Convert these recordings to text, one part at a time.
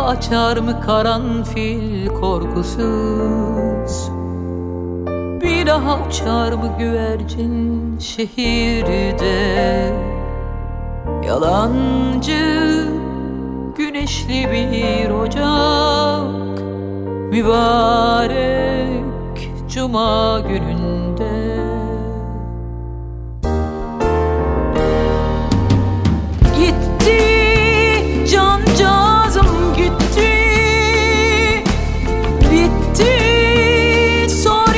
açar mı karanfil korkusuz? Bir daha açar mı güvercin şehirde? Yalancı güneşli bir ocak, mübarek cuma gününde. Gitti cancağızım gitti, bitti son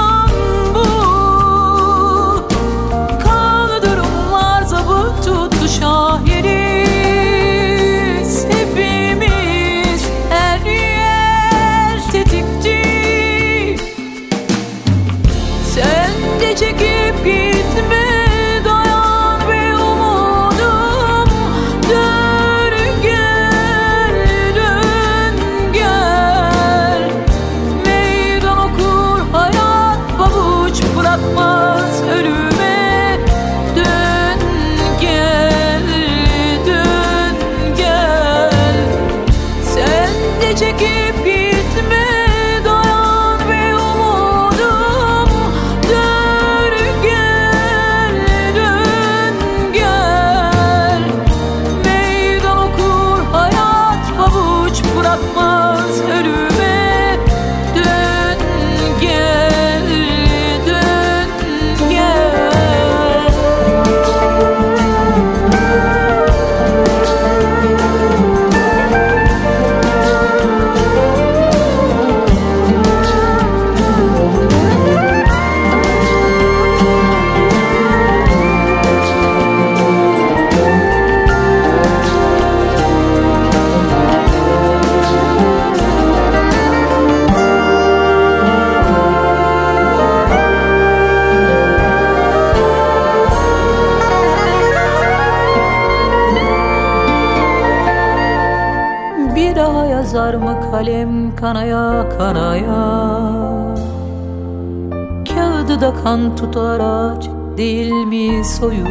İstanbul. Kaldırımlar zabıt tuttu şahiriz hepimiz, her yer tetikti. Sen de çekip gitme, dayan be umudum. Dön gel, dön gel. Meydan okur hayat, pabuç bırakmaz ölüme. Dön gel, dön gel. Sen de çekip gitme, dayan be umudum. Dön gel, dön gel. Meydan okur hayat, pabuç bırakmaz ölüme. Dön gel, dön gel. Bir daha yazar mı kalem kanaya kanaya? Kağıdı da kan tutar ağaç değil mi soyu?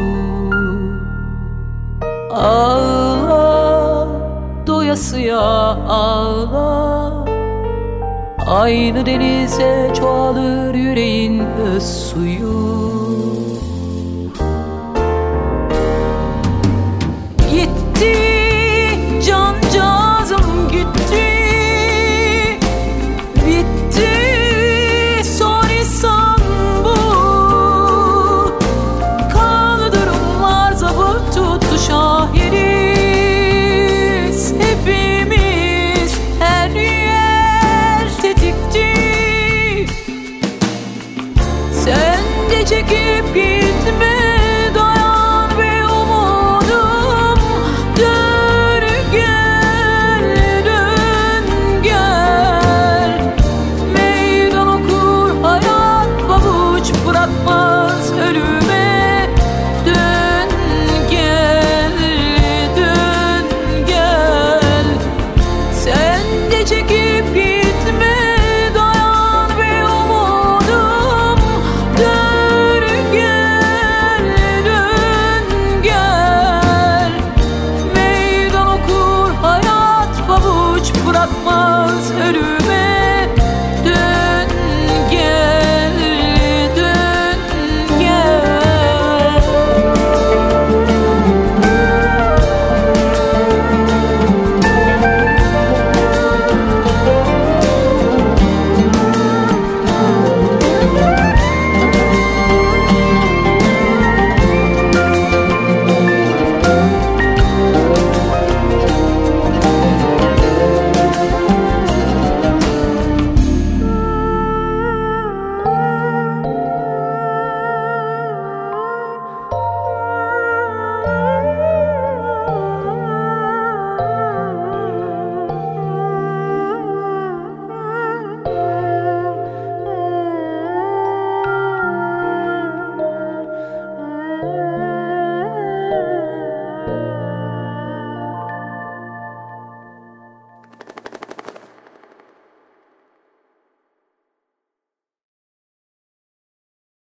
Ağla doyasıya ağla, aynı denize çoğalır yüreğin öz suyu. Gitti cancağızım gitti, bitti son İstanbul. Kaldırımlar zabıt tuttu şahiriz hepimiz, her yer tetikti. Sen de çekip